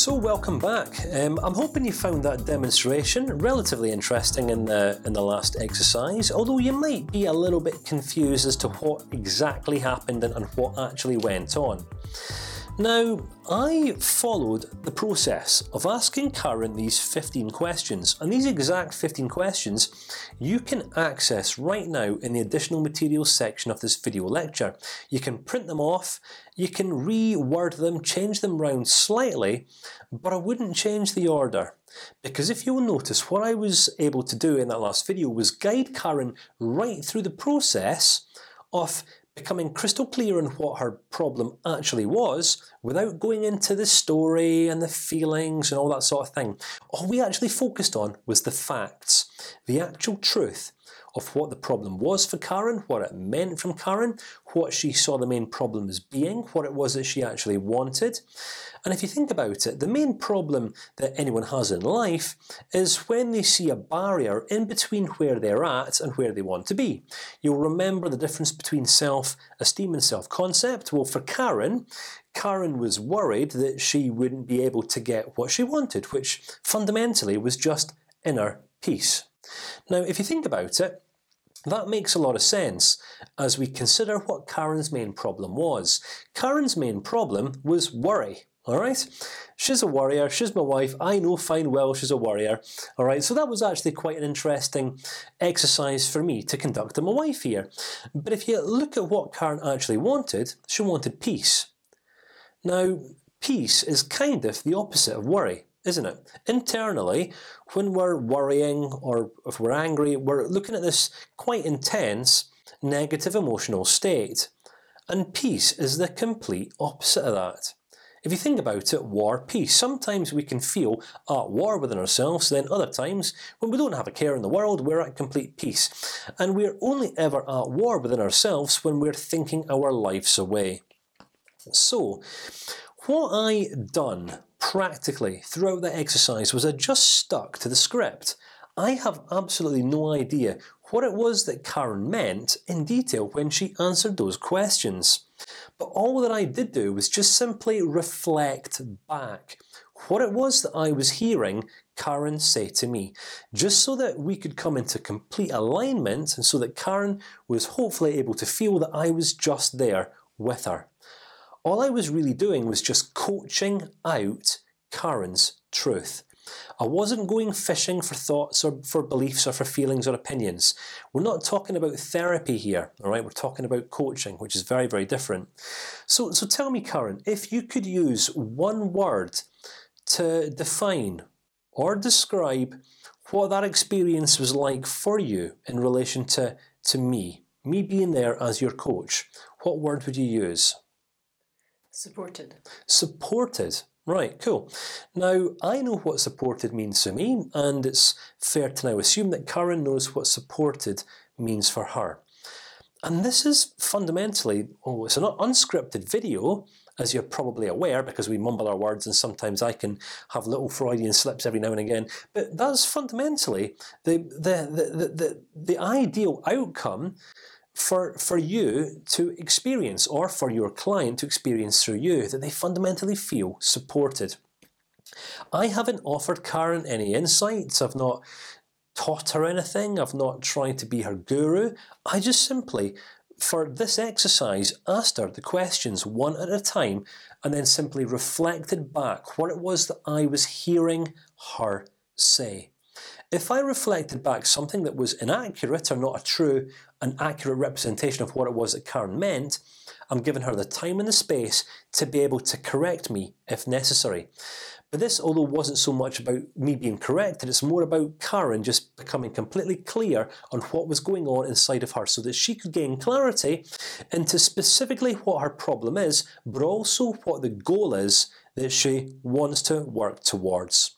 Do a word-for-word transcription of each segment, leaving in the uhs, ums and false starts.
So welcome back. Um, I'm hoping you found that demonstration relatively interesting in the in the last exercise. Although you might be a little bit confused as to what exactly happened and, and what actually went on. Now, I followed the process of asking Karen these fifteen questions, and these exact fifteen questions you can access right now in the additional materials section of this video lecture. You can print them off, you can reword them, change them round slightly, but I wouldn't change the order. Because if you'll notice, what I was able to do in that last video was guide Karen right through the process of becoming crystal clear on what her problem actually was, without going into the story and the feelings and all that sort of thing. All we actually focused on was the facts, the actual truth of what the problem was for Karen, what it meant from Karen, what she saw the main problem as being, what it was that she actually wanted. And if you think about it, the main problem that anyone has in life is when they see a barrier in between where they're at and where they want to be. You'll remember the difference between self-esteem and self-concept. Well, for Karen, Karen was worried that she wouldn't be able to get what she wanted, which fundamentally was just inner peace. Now, if you think about it, that makes a lot of sense as we consider what Karen's main problem was. Karen's main problem was worry. All right, she's a worrier. She's my wife. I know fine well she's a worrier. All right, so that was actually quite an interesting exercise for me to conduct on my wife here. But if you look at what Karen actually wanted, she wanted peace. Now, peace is kind of the opposite of worry, isn't it? Internally, when we're worrying or if we're angry, we're looking at this quite intense negative emotional state, and peace is the complete opposite of that. If you think about it, war, peace. Sometimes we can feel at war within ourselves. Then other times, when we don't have a care in the world, we're at complete peace. And we're only ever at war within ourselves when we're thinking our lives away. So, what I done practically throughout that exercise was I just stuck to the script. I have absolutely no idea what it was that Karen meant in detail when she answered those questions. But all that I did do was just simply reflect back what it was that I was hearing Karen say to me, just so that we could come into complete alignment, and so that Karen was hopefully able to feel that I was just there with her. All I was really doing was just coaching out Karen's truth. I wasn't going fishing for thoughts or for beliefs or for feelings or opinions. We're not talking about therapy here, all right? We're talking about coaching, which is very, very different. So, so tell me, Karen, if you could use one word to define or describe what that experience was like for you in relation to to me, me being there as your coach, what word would you use? Supported. Supported. Right, cool. Now I know what supported means to me, and it's fair to now assume that Karen knows what supported means for her. And this is fundamentally, oh, it's an unscripted video, as you're probably aware, because we mumble our words, and sometimes I can have little Freudian slips every now and again. But that's fundamentally the the the the, the, the ideal outcome for for you to experience, or for your client to experience through you, that they fundamentally feel supported. I haven't offered Karen any insights. I've not taught her anything. I've not tried to be her guru. I just simply, for this exercise, asked her the questions one at a time, and then simply reflected back what it was that I was hearing her say. If I reflected back something that was inaccurate or not a true and accurate representation of what it was that Karen meant, I'm giving her the time and the space to be able to correct me if necessary. But this, although wasn't so much about me being corrected, it's more about Karen just becoming completely clear on what was going on inside of her, so that she could gain clarity into specifically what her problem is, but also what the goal is that she wants to work towards.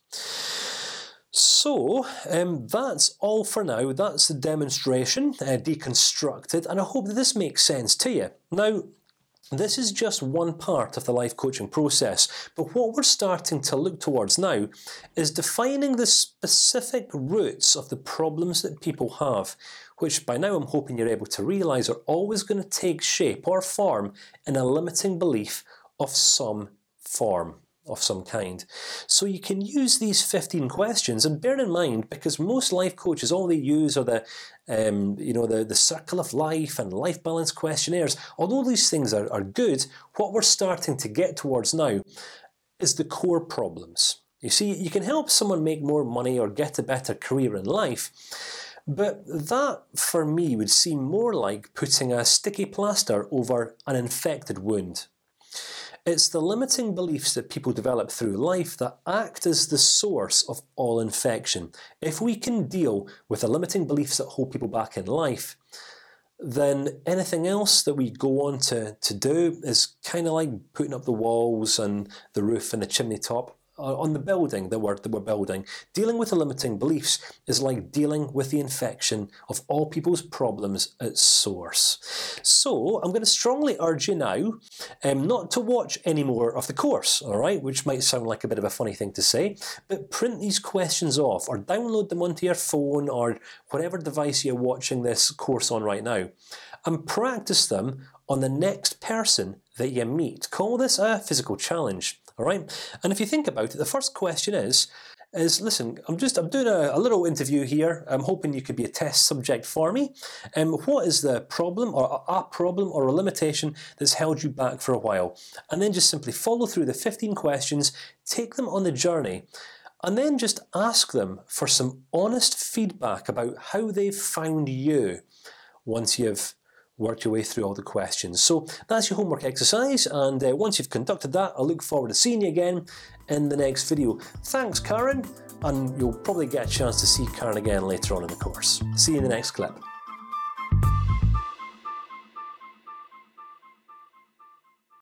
So um, that's all for now. That's the demonstration uh, deconstructed, and I hope that this makes sense to you. Now, this is just one part of the life coaching process, but what we're starting to look towards now is defining the specific roots of the problems that people have, which by now I'm hoping you're able to realize are always going to take shape or form in a limiting belief of some form. of some kind. So you can use these fifteen questions, and bear in mind, because most life coaches, all they use are the, um, you know, the the circle of life and life balance questionnaires. Although these things are are good, what we're starting to get towards now is the core problems. You see, you can help someone make more money or get a better career in life, but that, for me, would seem more like putting a sticky plaster over an infected wound. It's the limiting beliefs that people develop through life that act as the source of all infection. If we can deal with the limiting beliefs that hold people back in life, then anything else that we go on to to do is kind of like putting up the walls and the roof and the chimney top on the building that we're that we're building. Dealing with the limiting beliefs is like dealing with the infection of all people's problems at source. So I'm going to strongly urge you now, um, not to watch any more of the course. All right, which might sound like a bit of a funny thing to say, but print these questions off or download them onto your phone or whatever device you're watching this course on right now, and practice them on the next person that you meet. Call this a physical challenge. All right, and if you think about it, the first question is, is listen. I'm just I'm doing a, a little interview here. I'm hoping you could be a test subject for me. Um, what is the problem, or a, a problem, or a limitation that's held you back for a while? And then just simply follow through the fifteen questions, take them on the journey, and then just ask them for some honest feedback about how they've found you once you've worked your way through all the questions. So that's your homework exercise, and uh, once you've conducted that, I look forward to seeing you again in the next video. Thanks, Karen, and you'll probably get a chance to see Karen again later on in the course. See you in the next clip.